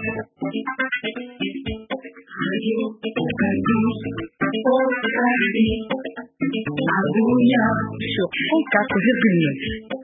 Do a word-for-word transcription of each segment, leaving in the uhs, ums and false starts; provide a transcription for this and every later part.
Sur cent quatre virgule neuf.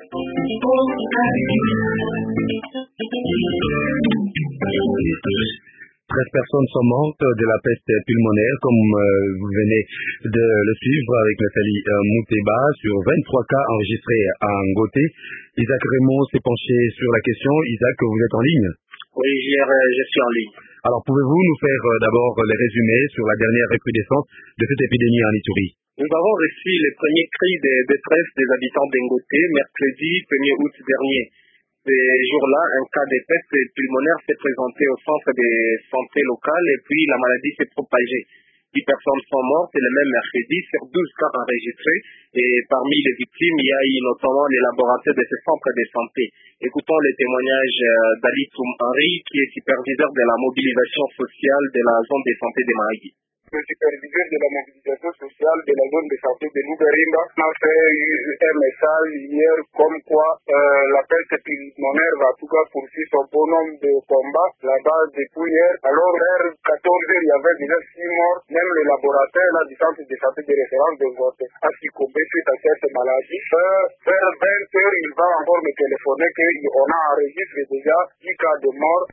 treize personnes sont mortes de la peste pulmonaire, comme euh, vous venez de le suivre avec Nathalie euh, Mouteba, sur vingt-trois cas enregistrés à Ngoté. Isaac Raymond s'est penché sur la question. Isaac, vous êtes en ligne? Oui, je suis en ligne. Alors, pouvez-vous nous faire euh, d'abord les résumés sur la dernière recrudescence de cette épidémie en Ituri? Nous avons reçu les premiers cris de détresse des habitants d'Ngoté mercredi premier août dernier. Ce jour-là, un cas de peste pulmonaire s'est présenté au centre de santé local et puis la maladie s'est propagée. dix personnes sont mortes le même mercredi sur douze cas enregistrés et parmi les victimes, il y a eu notamment les laboratoires de ce centre de santé. Écoutons le témoignage d'Ali Toum Henry qui est superviseur de la mobilisation sociale de la zone de santé de Mahagi. Le superviseur de la mobilisation sociale de la zone de santé de Lougarimba m'a fait un message hier comme quoi euh, la peste pulmonaire va tout cas poursuivre son bon nombre de combats là-bas depuis hier. Alors vers quatorze heures, il y avait déjà six morts. Même le laboratoire là, du centre de santé de référence de vote a succombé suite à cette maladie. Euh, vers vingt heures, il va encore me téléphoner qu'on a enregistré déjà dix cas de morts.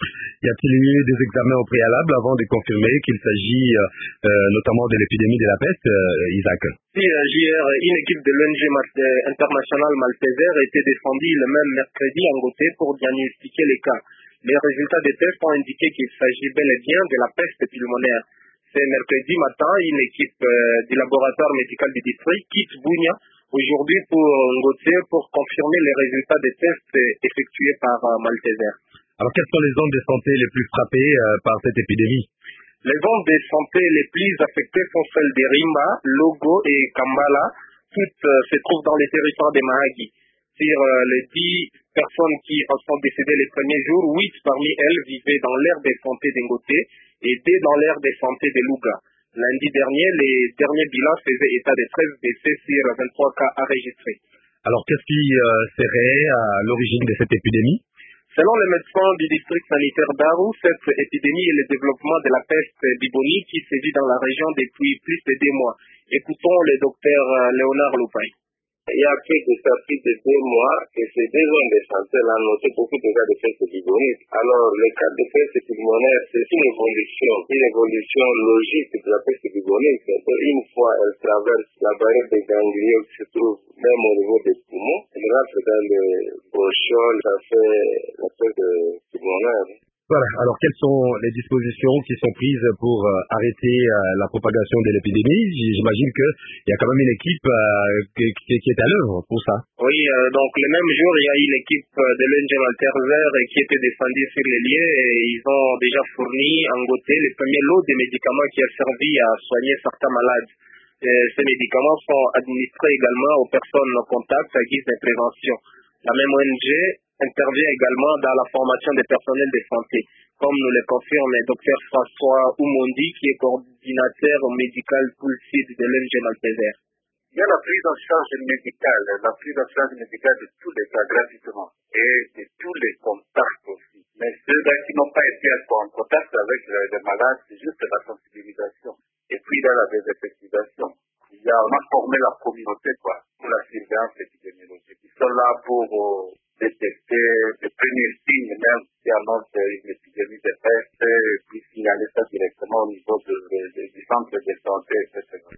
Y a-t-il eu des examens au préalable avant de confirmer qu'il s'agit euh, notamment de l'épidémie de la peste, euh, Isaac? Oui, hier, une équipe de l'O N G internationale maltaisère a été descendue le même mercredi en Ngoté pour diagnostiquer les cas. Les résultats des tests ont indiqué qu'il s'agit bel et bien de la peste pulmonaire. C'est mercredi matin, une équipe euh, du laboratoire médical du district quitte Bounia aujourd'hui pour Ngoté pour confirmer les résultats des tests effectués par euh, Malteser. Alors, quelles sont les zones de santé les plus frappées euh, par cette épidémie? Les zones de santé les plus affectées sont celles de Rimba, Logo et Kambala. Toutes euh, se trouvent dans les territoires de Mahagi. Sur euh, les dix personnes qui en sont décédées les premiers jours, huit parmi elles vivaient dans l'aire de santé d'Ngoté et deux dans l'aire de santé de Louga. Lundi dernier, les derniers bilans faisaient état de treize décès sur vingt-trois cas enregistrés. Alors, qu'est-ce qui euh, serait à l'origine de cette épidémie? Selon les médecins du district sanitaire d'Aru, cette épidémie est le développement de la peste bubonique qui sévit dans la région depuis plus de deux mois. Écoutons le docteur Léonard Loupaï. Il y a plus de ça, plus de deux mois, et ces deux zones de santé là noté beaucoup de cas de peste bubonique. Alors, le cas de peste pulmonaire, c'est une évolution, une évolution logique de la peste bubonique. Une fois elle traverse la barrière des ganglions qui se trouve même au niveau des poumons, elle rentre dans le bronchiole, ça fait la peste pulmonaire. Voilà, alors quelles sont les dispositions qui sont prises pour euh, arrêter euh, la propagation de l'épidémie? J'imagine qu'il y a quand même une équipe euh, qui, qui, qui est à l'œuvre pour ça. Oui, euh, donc le même jour, il y a eu l'équipe de l'O N G Malteser qui était descendue sur les lieux et ils ont déjà fourni en Ngoté les premiers lots de médicaments qui ont servi à soigner certains malades. Et ces médicaments sont administrés également aux personnes en contact à guise de prévention. La même O N G intervient également dans la formation des personnels de santé, comme nous le confirme le docteur François Oumondi, qui est coordinateur médical Pool Sud de l'O N G Malteser. Il y a la prise en charge médicale, la prise en charge médicale de tous les cas gratuitement et de tous les contacts aussi. Mais ceux qui n'ont pas été en contact avec les malades, c'est juste la sensibilisation. Et puis dans la désinfectisation, il y a, on a formé la communauté quoi, pour la surveillance épidémiologique. Ils sont là pour euh, détecter les premiers signes, même si annonce une épidémie de peste, et puis signaler ça directement au niveau de, de, de, du centre de santé, et cetera.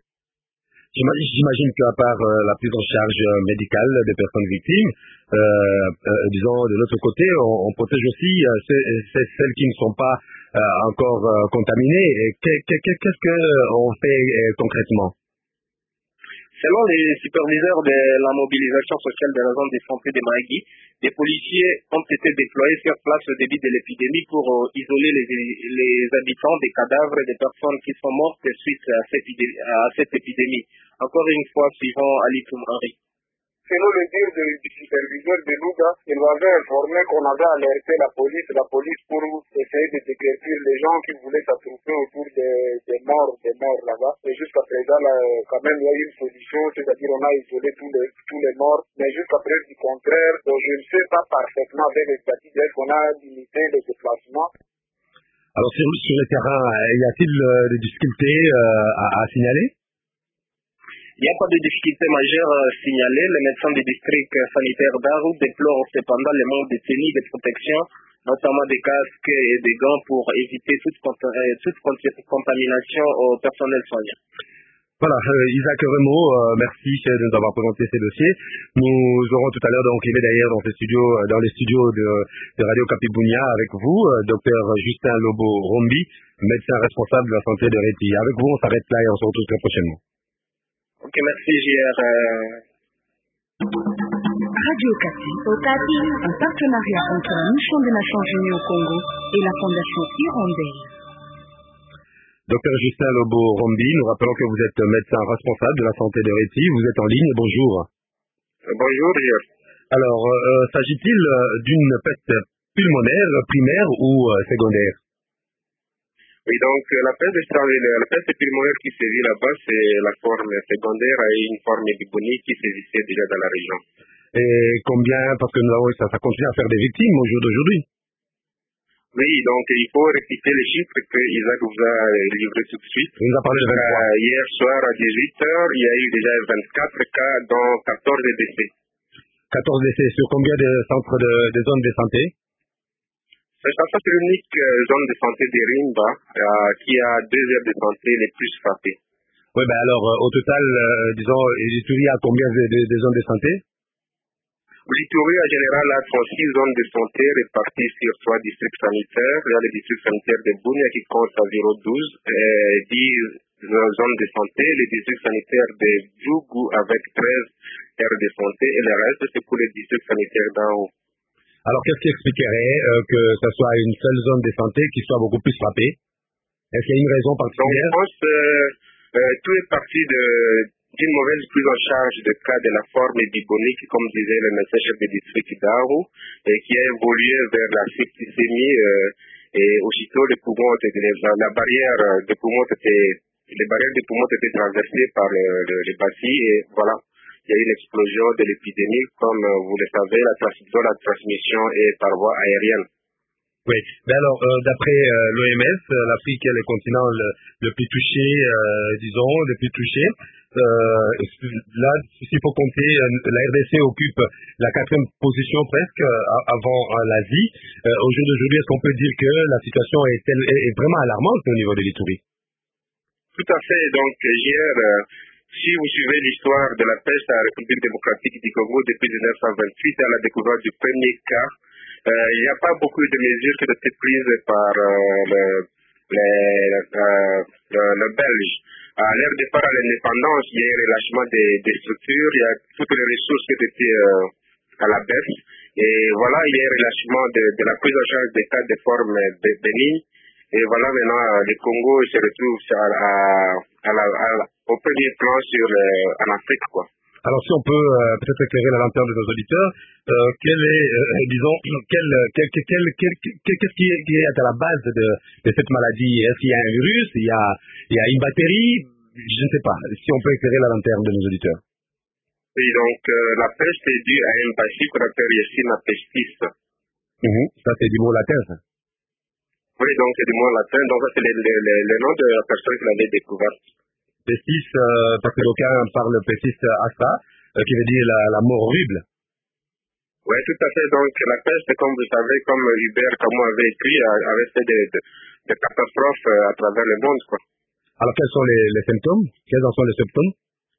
J'imagine qu'à part euh, la prise en charge euh, médicale des personnes victimes, euh, euh, disons de l'autre côté, on, on protège aussi euh, ces, ces, celles qui ne sont pas euh, encore euh, contaminées. Qu'est-ce qu'on fait euh, concrètement? Selon les superviseurs de la mobilisation sociale de la zone de santé de Mahagi, des policiers ont été déployés sur place au début de l'épidémie pour euh, isoler les, les habitants des cadavres des personnes qui sont mortes suite à cette, à cette épidémie. Encore une fois, suivant Ali Toum Henry. Selon le dire du superviseur de Louga, il m'avait informé qu'on avait alerté la police, la police pour essayer de déguerpir les gens qui voulaient s'attrouper autour des, des morts, des morts là-bas. Et jusqu'à présent, là, quand même, il y a eu une solution, c'est-à-dire on a isolé tous les, tous les morts. Mais jusqu'à présent, du contraire, je ne sais pas parfaitement avec les statistiques qu'on a limité les déplacements. Alors sur, sur le terrain, y a-t-il euh, des difficultés euh, à, à signaler? Il n'y a pas de difficulté majeure euh, signalée. Les médecins du district sanitaire d'Aru déplorent cependant le manque de tenues de protection, notamment des casques et des gants pour éviter toute, toute contamination au personnel soignant. Voilà, euh, Isaac Remo, euh, merci de nous avoir présenté ces dossiers. Nous aurons tout à l'heure donc il est d'ailleurs dans, ces studios, dans les studios de, de Radio Capibounia avec vous, euh, docteur Justin Lobo Rombi, médecin responsable de la santé de Réti. Avec vous, on s'arrête là et on se retrouve très prochainement. Ok, merci J R. Radio Okapi. Okapi, un partenariat entre la Mission des Nations Unies au Congo et la Fondation Hirondelle. Docteur Justin Lobo Rombi, nous rappelons que vous êtes médecin responsable de la santé de Réti. Vous êtes en ligne, bonjour. Bonjour, J R. Alors, euh, s'agit-il d'une peste pulmonaire, primaire ou euh, secondaire? Oui, donc la peste extraordinaire, la peste pulmonaire qui sévit là-bas, c'est la forme secondaire et une forme bubonique qui sévissait déjà dans la région. Et combien, parce que nous avons, ça, ça continue à faire des victimes au jour d'aujourd'hui? Oui, donc il faut rectifier les chiffres que Isaac vous a livrés tout de suite. Il nous a parlé de vingt-trois. Euh, hier soir à dix-huit heures, il y a eu déjà vingt-quatre cas, dont quatorze décès. quatorze décès sur combien de centres de, de zones de santé? C'est ça, c'est l'unique zone de santé de Rimba euh, qui a deux aires de santé les plus frappées. Oui, ben alors, euh, au total, euh, disons, l'Ituri a combien de, de, de zones de santé? L'Ituri, en général, a trente-six zones de santé réparties sur trois districts sanitaires. Il y a le district sanitaire de Bunia qui compte à zéro virgule douze, et dix zones de santé, le district sanitaire de Djougou avec treize aires de santé, et le reste, c'est pour les districts sanitaires d'en haut. Alors, qu'est-ce qui expliquerait euh, que ce soit une seule zone de santé qui soit beaucoup plus frappée? Est-ce qu'il y a une raison particulière? Donc, je pense que euh, euh, tout est parti de, d'une mauvaise prise en charge de cas de la forme bubonique, comme disait le médecin chef de district d'Aru, et qui a évolué vers la septicémie, euh, et aussitôt les poumons, la, la barrière des poumons était, les barrières des poumons étaient traversées par le, le, les bacilles, et voilà. Il y a eu une explosion de l'épidémie, comme vous le savez, la, trans- la transmission est par voie aérienne. Oui, mais alors, euh, d'après euh, l'O M S, euh, l'Afrique est le continent le, le plus touché, euh, disons, le plus touché. Euh, là, s'il faut compter, euh, la R D C occupe la quatrième position presque euh, avant euh, l'Asie. Euh, au jour d'aujourd'hui, est-ce qu'on peut dire que la situation est, est, est vraiment alarmante au niveau de l'Ituri? Tout à fait. Donc, hier... Euh, Si vous suivez l'histoire de la peste à la République démocratique du Congo depuis mille neuf cent vingt-huit à la découverte du premier cas, euh, il n'y a pas beaucoup de mesures qui ont été prises par euh, le, les, euh, le, le Belge. À leur départ à l'indépendance, il y a eu un relâchement des, des structures, il y a toutes les ressources qui étaient euh, à la baisse. Et voilà, il y a un relâchement de, de la prise en charge des cas de forme bénigne. Et voilà, maintenant, le Congo se retrouve à, à, à la, à la, au premier plan sur, euh, en Afrique, quoi. Alors, si on peut euh, peut-être éclairer la lanterne de nos auditeurs, euh, quel est, euh, disons, quel, quel, quel, quel, quel, quel, qu'est-ce qui est, qui est à la base de, de cette maladie? Est-ce qu'il y a un virus? Il y a, il y a une bactérie? Je ne sais pas. Si on peut éclairer la lanterne de nos auditeurs. Oui, donc euh, la peste est due à un bacille qu'on appelle Yersinia pestis. Mm-hmm. Ça, c'est du mot latin, ça. Oui, donc c'est du mot latin. Donc, ça, c'est le, le, le, le nom de la personne qui l'avait découverte. Pestis, euh, parce que d'aucuns parlent pestis asta, euh, qui veut dire la, la mort horrible. Oui, tout à fait. Donc, la peste, comme vous savez, comme Hubert Camus avait écrit, avait fait des, des, des catastrophes à travers le monde, quoi. Alors, quels sont les, les symptômes? Quels en sont les symptômes?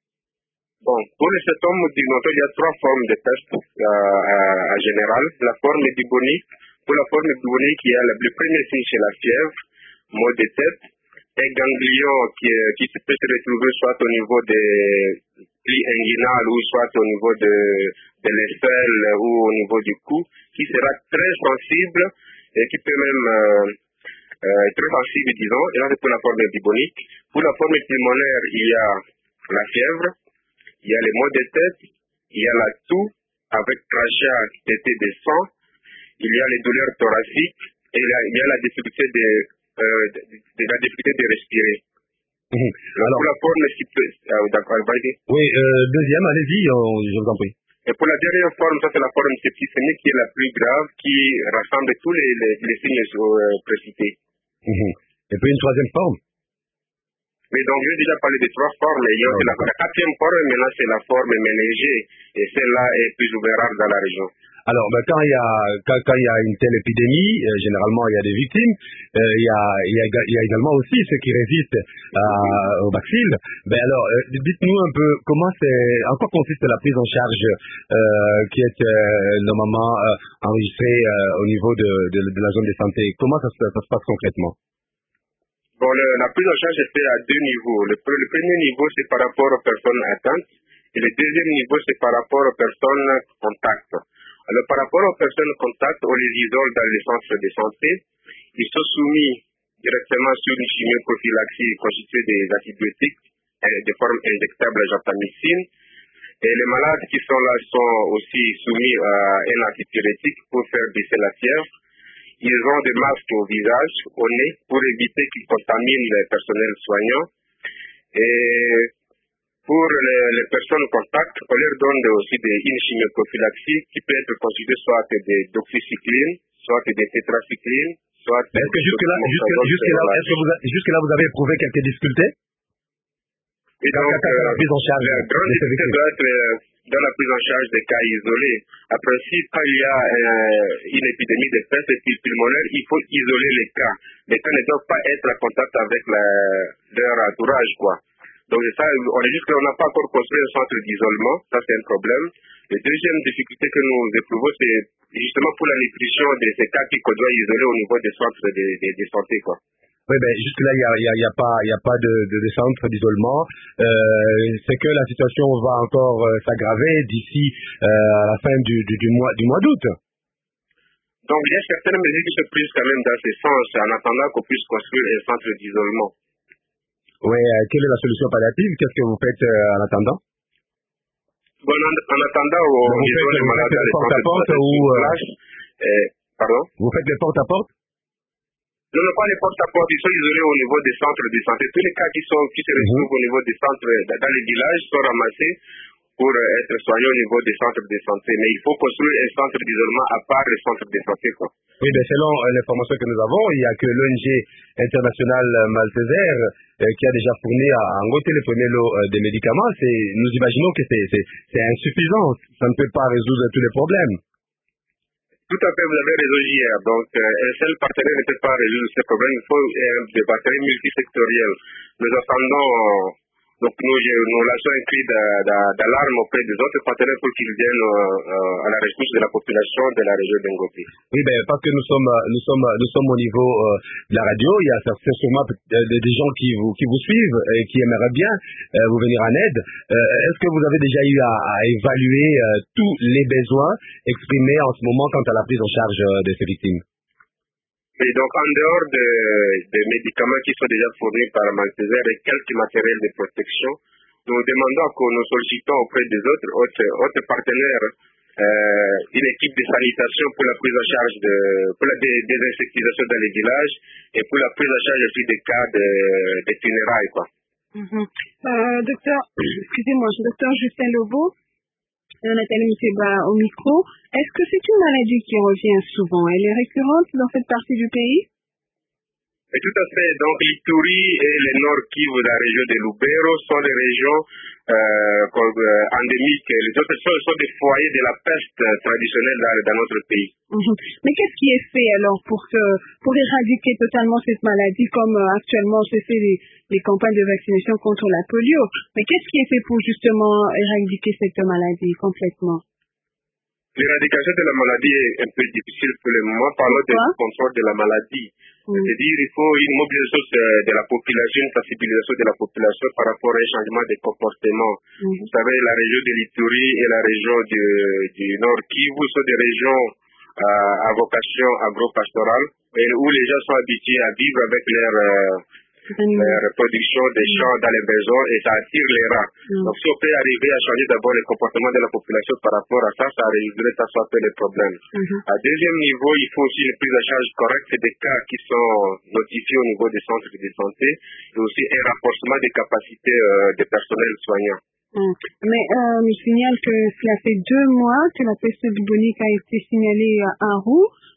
Bon, pour les symptômes du il y a trois formes de peste euh, en général. La forme bubonique. Pour la forme bubonique, il y a le, le premier signe, c'est la fièvre, maux de tête, un ganglion qui, qui peut se retrouver soit au niveau des plis inguinales ou soit au niveau de, de l'aisselle ou au niveau du cou, qui sera très sensible et qui peut même euh, euh, très sensible, disons. Et là, c'est pour la forme bubonique. Pour la forme pulmonaire, il y a la fièvre, il y a les maux de tête, il y a la toux avec crachat, tété de sang, il y a les douleurs thoraciques et il y a, il y a la difficulté de, euh, de, de la difficulté de respirer. Mmh. Alors, pour la forme, euh, d'accord, vas-y. Oui, euh, deuxième, allez-y, je vous en prie. Et pour la dernière forme, ça c'est la forme septicémique qui est la plus grave, qui rassemble tous les, les, les signes euh, précités. Mmh. Et puis une troisième forme? Mais donc, j'ai déjà parlé de trois formes. Il y a aussi la, la quatrième forme, maintenant, c'est la forme ménagée. Et celle-là est plus ouverte dans la région. Alors, ben, quand il y a quand, quand il y a une telle épidémie, euh, généralement il y a des victimes. Euh, il y a il y a il y a également aussi ceux qui résistent euh, au bacille. Ben alors, euh, dites-nous un peu comment c'est, en quoi consiste la prise en charge euh, qui est euh, normalement euh, enregistrée euh, au niveau de, de de la zone de santé. Comment ça se, ça se passe concrètement? Bon, le, la prise en charge est faite à deux niveaux. Le, le premier niveau, c'est par rapport aux personnes atteintes. Et le deuxième niveau, c'est par rapport aux personnes contacts. Alors, par rapport aux personnes contacts, on les isole dans les centres de santé. Ils sont soumis directement sur une chimioprophylaxie constituée des antibiotiques de forme injectable à gentamicine. Et les malades qui sont là sont aussi soumis à un antipyrétique pour faire baisser la fièvre. Ils ont des masques au visage, au nez, pour éviter qu'ils contaminent le personnel soignant. Et pour les, les personnes contacts, on leur donne aussi des, une chimioprophylaxie qui peut être constituée soit des doxycycline, soit des tétracycline, soit... Mais est-ce que jusque-là, jusque, jusque là, est-ce que vous, jusque-là, vous avez éprouvé quelques difficultés? Et donc, euh, la prise en charge la grande difficulté doit être euh, dans la prise en charge des cas isolés. À principe, quand il y a euh, une épidémie de peste pulmonaire, il faut isoler les cas. Les cas ne doivent pas être en contact avec la, leur entourage, quoi. Donc ça, on est juste qu'on n'a pas encore construit un centre d'isolement, ça c'est un problème. La deuxième difficulté que nous éprouvons, c'est justement pour la nutrition de ces cas qu'on doit isoler au niveau des centres de, de, de santé, quoi. Oui, ben jusque-là, il n'y a, y a, y a pas, y a pas de, de, de centre d'isolement. Euh, c'est que la situation va encore euh, s'aggraver d'ici euh, à la fin du, du, du mois, du mois d'août. Donc il y a certaines mesures qui se prennent quand même dans ce sens, en attendant qu'on puisse construire un centre d'isolement. Oui, euh, quelle est la solution palliative? Qu'est-ce que vous faites euh, en attendant? Bon, en, en attendant, on vous isole faites, les malades dans les porte à centres porte de ou euh... euh, pardon? Vous faites les porte à porte? Non, non, pas les porte-à-porte, ils sont isolés au niveau des centres de santé. Tous les cas qui, sont, qui se retrouvent mmh. au niveau des centres, dans les villages, sont ramassés pour être soignés au niveau des centres de santé. Mais il faut construire un centre d'isolement à part les centres de santé, quoi. Oui, ben selon euh, l'information que nous avons, il n'y a que l'O N G internationale malteser euh, qui a déjà fourni à Angoté le premier lot euh, des médicaments. C'est, nous imaginons que c'est, c'est, c'est insuffisant. Ça ne peut pas résoudre tous les problèmes. Tout à fait, vous avez raison hier. Donc, euh, un seul partenaire ne peut pas résoudre ce problème. Il faut euh, des partenaires multisectoriels. Nous attendons, euh, donc nous, nous lançons un cri d'alarme auprès des autres partenaires pour qu'ils viennent euh, à la rescousse de la population de la région d'Angoté. Oui, ben parce que nous sommes, nous sommes, nous sommes au niveau euh, de la radio. Il y a sûrement des gens qui vous, qui vous suivent et qui aimeraient bien euh, vous venir en aide. Euh, est-ce que vous avez déjà eu à, à évaluer euh, tous les besoins exprimés en ce moment quant à la prise en charge euh, de ces victimes? Et donc, en dehors des de médicaments qui sont déjà fournis par Malteser et quelques matériels de protection, nous demandons que nous sollicitons auprès des autres, autres, autres partenaires euh, une équipe de sanitation pour la prise en charge de, pour la dé, désinsectisation dans les villages et pour la prise en charge aussi des cas de, de funérailles, quoi. Mm-hmm. Euh, docteur, excusez-moi, docteur Justin Lobo, Nathalie Mousseba au micro. Est-ce que c'est une maladie qui revient souvent? Elle est récurrente dans cette partie du pays? Et tout à fait. Donc, l'Ituri et le Nord Kivu, la région de Lubero, sont des régions euh, euh, endémiques. Les autres sont, sont des foyers de la peste traditionnelle dans, dans notre pays. Mmh. Mais qu'est-ce qui est fait alors pour, que, pour éradiquer totalement cette maladie, comme euh, actuellement se fait les, les campagnes de vaccination contre la polio? Mais qu'est-ce qui est fait pour justement éradiquer cette maladie complètement? L'éradication de la maladie est un peu difficile pour le moment. Parlons du contrôle de la maladie. Mm. C'est-à-dire qu'il faut une mobilisation de la population, une sensibilisation de la population par rapport à un changement de comportement. Mm. Vous savez, la région de l'Ituri et la région du, du Nord Kivu sont des régions euh, à vocation agro-pastorale, où les gens sont habitués à vivre avec leur... Euh, la reproduction des champs dans les maisons et ça attire les rats. Mm. Donc si on peut arriver à changer d'abord le comportement de la population par rapport à ça, ça résoudrait ça soit les problèmes. Mm-hmm. À deuxième niveau, il faut aussi une prise en charge correcte des cas qui sont notifiés au niveau des centres de santé et aussi un renforcement des capacités euh, des personnels soignants. Mm. Mais euh, je signale que cela fait deux mois que la peste bubonique a été signalée à Aru.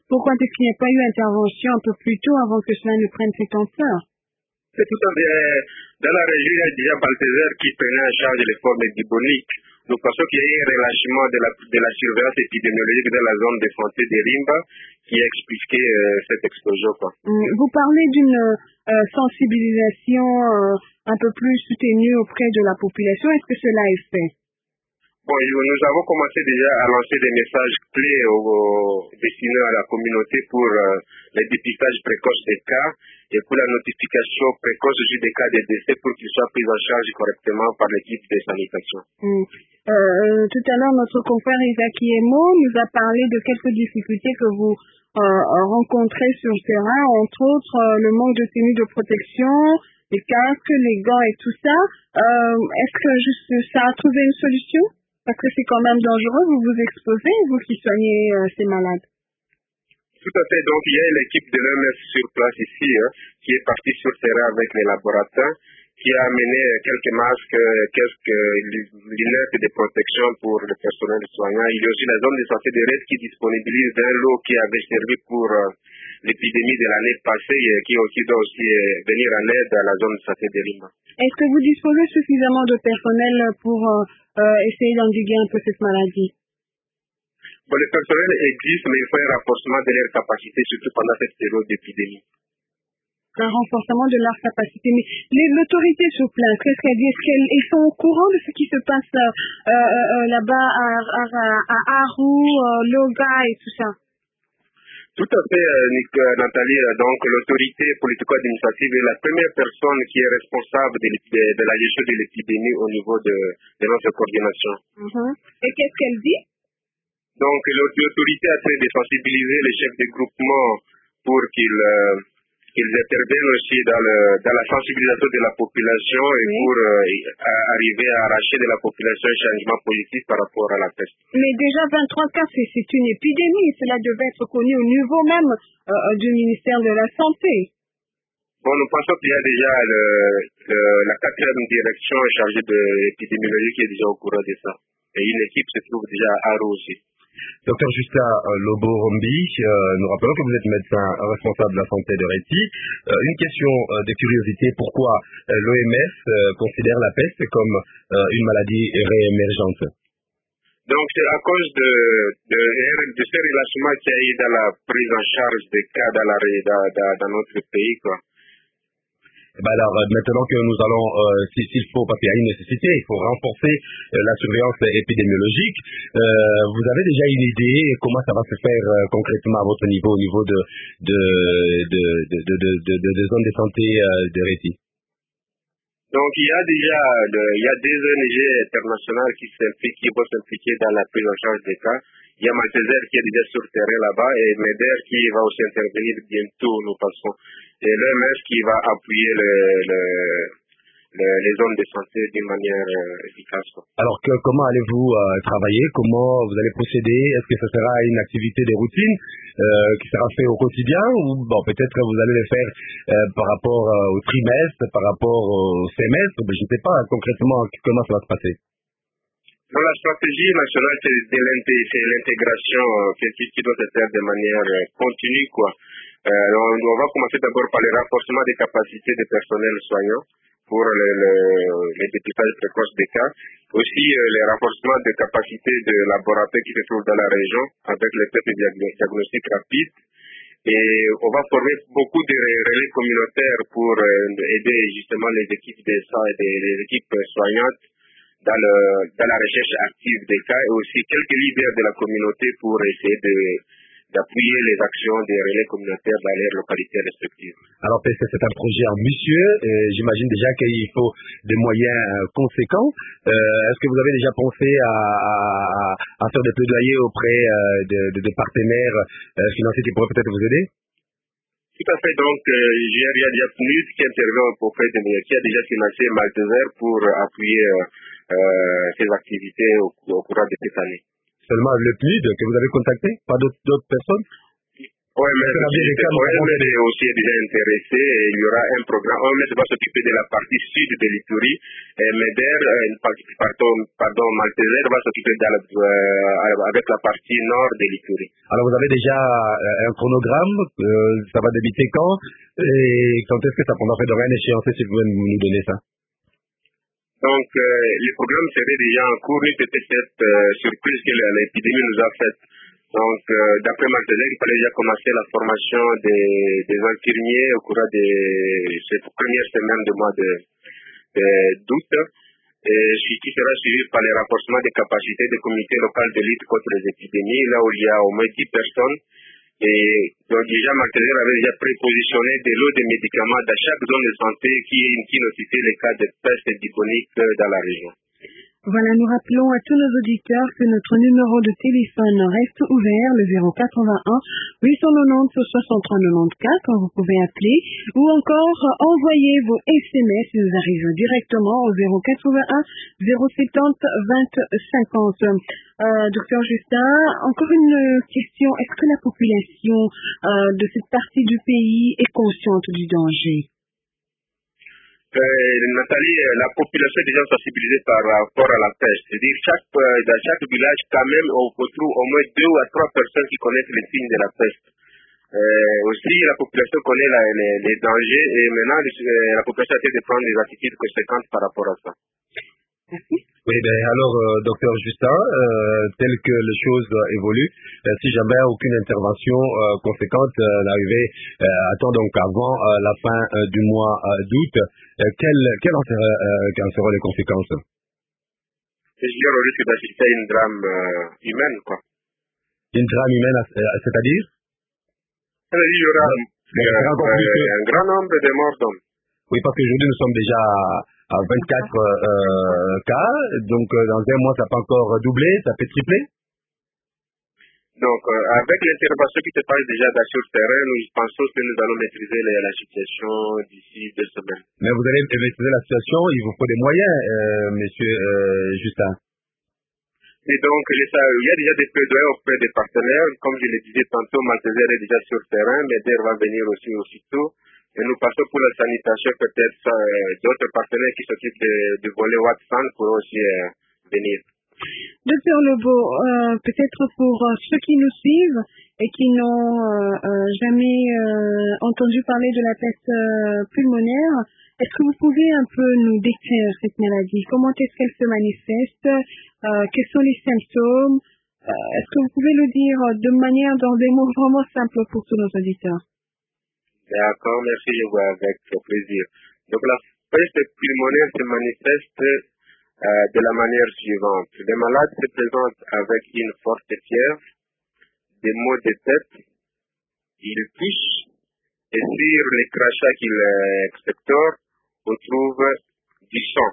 pourquoi est-ce qu'il n'y a pas eu intervention un peu plus tôt avant que cela ne prenne cette ampleur? C'est tout à fait. Dans la région, il y a déjà Balthazar qui prenait en charge les formes épidémiques. Nous pensons qu'il y a eu un relâchement de la, de la surveillance épidémiologique dans la zone de santé de Rimba qui a expliqué euh, cette explosion. Quoi. Vous parlez d'une euh, sensibilisation euh, un peu plus soutenue auprès de la population. Est-ce que cela est fait? Bon, nous avons commencé déjà à lancer des messages clés au, au, destinés à la communauté pour euh, le dépistage précoce des cas et pour la notification précoce des cas de décès pour qu'ils soient pris en charge correctement par l'équipe de sanitation. Mmh. Euh, tout à l'heure, notre confrère Isaac Emo nous a parlé de quelques difficultés que vous euh, rencontrez sur le terrain, entre autres euh, le manque de tenue de protection, les casques, les gants et tout ça. Euh, est-ce que juste ça a trouvé une solution? Parce que c'est quand même dangereux, vous vous exposez, vous qui soignez euh, ces malades. Tout à fait. Donc, il y a l'équipe de l'O M S sur place ici, hein, qui est partie sur le terrain avec les laboratoires, qui a amené quelques masques, quelques lunettes de protection pour le personnel soignant. Il y a aussi la zone de santé de Rennes qui disponibilise d'un lot qui avait servi pour euh, l'épidémie de l'année passée et qui aussi doit aussi euh, venir en aide à la zone de santé de Lima. Est-ce que vous disposez suffisamment de personnel pour euh, euh, essayer d'endiguer un peu cette maladie? Bon, le personnel existe, mais il faut un renforcement de leur capacité, surtout pendant cette période d'épidémie. Un renforcement de leur capacité. Mais les, l'autorité sur place, qu'est-ce qu'elle dit? Est-ce qu'elles sont au courant de ce qui se passe euh, euh, là-bas à, à, à Aru, euh, Loga et tout ça? Tout à fait, euh, Nathalie. Donc, l'autorité politico-administrative est la première personne qui est responsable de, de, de la gestion de l'épidémie au niveau de, de notre coordination. Mm-hmm. Et qu'est-ce qu'elle dit? Donc, l'autorité a traité de sensibiliser les chefs de groupement pour qu'ils euh, qu'ils interviennent aussi dans, le, dans la sensibilisation de la population et oui. pour euh, arriver à arracher de la population un changement positif par rapport à la peste. Mais déjà vingt-trois cas, c'est, c'est une épidémie. Cela devait être connu au niveau même euh, du ministère de la Santé. Bon, nous pensons qu'il y a déjà le, le, la quatrième direction chargée de l'épidémiologie qui est déjà au courant de ça. Et une équipe se trouve déjà à Aro aussi. Docteur Justin Loborombi, euh, nous rappelons que vous êtes médecin responsable de la santé de Reti. Euh, une question euh, de curiosité, pourquoi euh, l'O M S euh, considère la peste comme euh, une maladie réémergente? Donc c'est à cause de, de, de ce relâchement qu'il y a eu dans la prise en charge des cas dans, la, dans, dans, dans notre pays, quoi. Ben alors, maintenant que nous allons, euh, s'il faut, parce qu'il y a une nécessité, il faut renforcer euh, la surveillance épidémiologique. Euh, vous avez déjà une idée comment ça va se faire euh, concrètement à votre niveau, au niveau de de de de de de, de, de, de zones de santé euh, de Reti? Donc il y a déjà, le, il y a des O N G internationales qui s'impliquent, qui vont s'impliquer dans la prise en charge des cas. Il y a Malteser qui est déjà sur le terrain là-bas et MEDER qui va aussi intervenir bientôt, nous pensons. Et l'O M S qui va appuyer le, le, le, les zones de santé d'une manière euh, efficace. Quoi. Alors que, comment allez-vous euh, travailler? Comment vous allez procéder? Est-ce que ce sera une activité de routine euh, qui sera fait au quotidien ou bon, peut-être que vous allez le faire euh, par rapport euh, au trimestre, par rapport au semestre? Je ne sais pas concrètement comment ça va se passer. Dans la stratégie nationale, c'est, de c'est l'intégration euh, qui, qui doit se faire de manière euh, continue, quoi. Euh, on, on va commencer d'abord par le renforcement des capacités des personnels soignants pour le, le, les dépistages précoces des cas. Aussi, euh, le renforcement des capacités de laboratoires qui se trouvent dans la région avec les tests de diagnostic rapide. Et on va former beaucoup de relais communautaires pour euh, aider justement les équipes de ça et des, les équipes soignantes dans, le, dans la recherche active des cas et aussi quelques leaders de la communauté pour essayer de d'appuyer les actions des relais communautaires dans leurs localités respectives. Alors, c'est un projet ambitieux. Euh, J'imagine déjà qu'il faut des moyens euh, conséquents. Euh, Est-ce que vous avez déjà pensé à, à, à faire des plaidoyers auprès euh, de, de, de partenaires euh, financiers qui pourraient peut-être vous aider? Tout à fait. Donc, euh, il y a déjà P N U D qui intervient auprès de qui a déjà financé Malteser pour appuyer euh, ces activités au, au cours de cette année. Seulement le P N U D que vous avez contacté, pas d'autres personnes? O M S, Ça vient des cas, O M S est aussi déjà intéressé et il y aura un programme. O M S va s'occuper de la partie sud de l'Ituri et MEDER, euh, pardon, pardon, Malteser va s'occuper de la, euh, avec la partie nord de l'Ituri. Alors vous avez déjà euh, un chronogramme, euh, ça va débuter quand et quand est-ce que ça prendra fait de rien échéance si vous pouvez nous donner ça? Donc euh, le programme serait déjà en cours, c'était cette euh, surprise que l'épidémie nous a faite. Donc, euh, d'après Malteser, il fallait déjà commencer la formation des, des infirmiers au cours de cette première semaine du mois de, de, d'août, et qui sera suivi par les renforcements des capacités des comités locaux de lutte contre les épidémies, là où il y a au moins dix personnes. Et donc déjà, Malteser avait déjà prépositionné des lots de médicaments dans chaque zone de santé qui, qui notifie les cas de peste bubonique dans la région. Voilà, nous rappelons à tous nos auditeurs que notre numéro de téléphone reste ouvert, le zéro quatre-vingt-un huit cent quatre-vingt-dix soixante-trois quatre-vingt-quatorze, quand vous pouvez appeler, ou encore euh, envoyer vos S M S, ils arrivent directement au zéro quatre-vingt-un zéro soixante vingt cinquante. Euh, docteur Justin, encore une question, est-ce que la population euh, de cette partie du pays est consciente du danger? Euh, Nathalie, la population est déjà sensibilisée par rapport à la peste. C'est-à-dire chaque, euh, dans chaque village, quand même, on retrouve au moins deux à trois personnes qui connaissent les signes de la peste. Euh, aussi, la population connaît la, les, les dangers et maintenant, euh, la population a été de prendre des attitudes conséquentes par rapport à ça. Merci. Oui, ben alors, euh, docteur Justin, euh, tel que les choses euh, évoluent, euh, si jamais aucune intervention euh, conséquente euh, n'arrivait, euh, attend donc avant euh, la fin euh, du mois euh, d'août, euh, quelles quelles en seraient, euh, quelles seront les conséquences? Et je dirais au risque d'assister à une drame euh, humaine, quoi. Une drame humaine, euh, c'est-à-dire? C'est-à-dire il y aura Ouais. euh, encore plus que... un grand nombre de morts d'hommes. Oui, parce qu'aujourd'hui, nous sommes déjà à vingt-quatre euh, cas, donc euh, dans un mois, ça peut encore doubler, ça peut tripler. Donc, euh, avec l'intervention qui se passe déjà sur le terrain, nous pensons que nous allons maîtriser la, la situation d'ici deux semaines. Mais vous allez maîtriser la situation, il vous faut des moyens, euh, monsieur euh, Justin. Et donc, les, il y a déjà des plaidoyers auprès des partenaires. Comme je le disais tantôt, Malteser est déjà sur le terrain, MEDER va venir aussi aussitôt. Et nous passons pour la sanitation, peut-être euh, d'autres partenaires qui s'occupent de, de voler Watson pourront aussi euh, venir. Docteur Lebeau, euh, peut-être pour euh, ceux qui nous suivent et qui n'ont euh, euh, jamais euh, entendu parler de la peste euh, pulmonaire, est-ce que vous pouvez un peu nous décrire cette maladie? Comment est-ce qu'elle se manifeste? euh, Quels sont les symptômes? euh, Est-ce que vous pouvez le dire de manière, dans des mots vraiment simples pour tous nos auditeurs? D'accord, merci, je vois avec plaisir. Donc la peste pulmonaire se manifeste euh, de la manière suivante. Les malades se présentent avec une forte fièvre, des maux de tête, ils touchent, et sur les crachats qu'ils expectorent, on trouve du sang.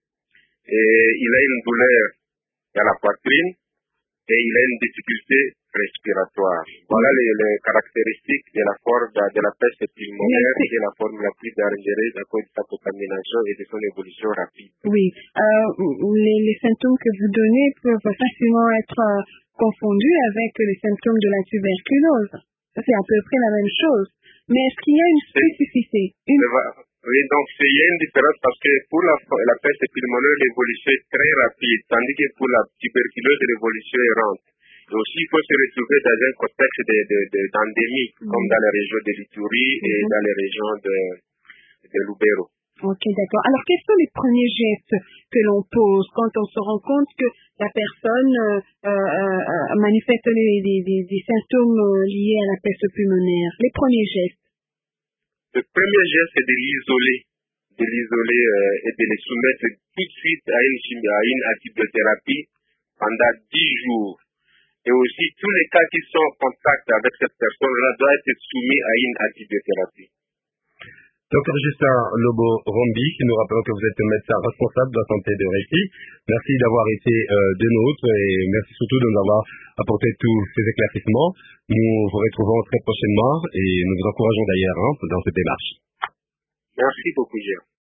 Et il a une douleur dans la poitrine, et il a une difficulté respiratoire. Voilà les, les caractéristiques de la forme de, de la peste pulmonaire et de la forme la plus dangereuse à cause de sa contamination et de son évolution rapide. Oui, euh, les, les symptômes que vous donnez peuvent facilement être euh, confondus avec les symptômes de la tuberculose. C'est à peu près la même chose. Mais est-ce qu'il y a une spécificité? Une... Oui, donc il y a une différence parce que pour la, la peste pulmonaire, l'évolution est très rapide, tandis que pour la tuberculose, l'évolution est lente. Et aussi, il faut se retrouver dans un contexte de, de, de, d'endémie, mmh. comme dans les régions de l'Ituri mmh. et dans les régions de, de Lubero. Ok, d'accord. Alors, quels sont les premiers gestes que l'on pose quand on se rend compte que la personne euh, euh, manifeste les, les, les, les symptômes liés à la peste pulmonaire? Les premiers gestes. Le premier geste, c'est de l'isoler, de l'isoler euh, et de le soumettre tout de suite à une, à une antibiothérapie pendant dix jours. Et aussi, tous les cas qui sont en contact avec cette personne-là doivent être soumis à une antibiothérapie. Docteur Justin Lobo-Rombi, nous rappelons que vous êtes médecin responsable de la santé de Réti. Merci d'avoir été euh, de nôtres et merci surtout de nous avoir apporté tous ces éclaircissements. Nous vous retrouvons très prochainement et nous vous encourageons d'ailleurs hein, dans cette démarche. Merci beaucoup, Gérard.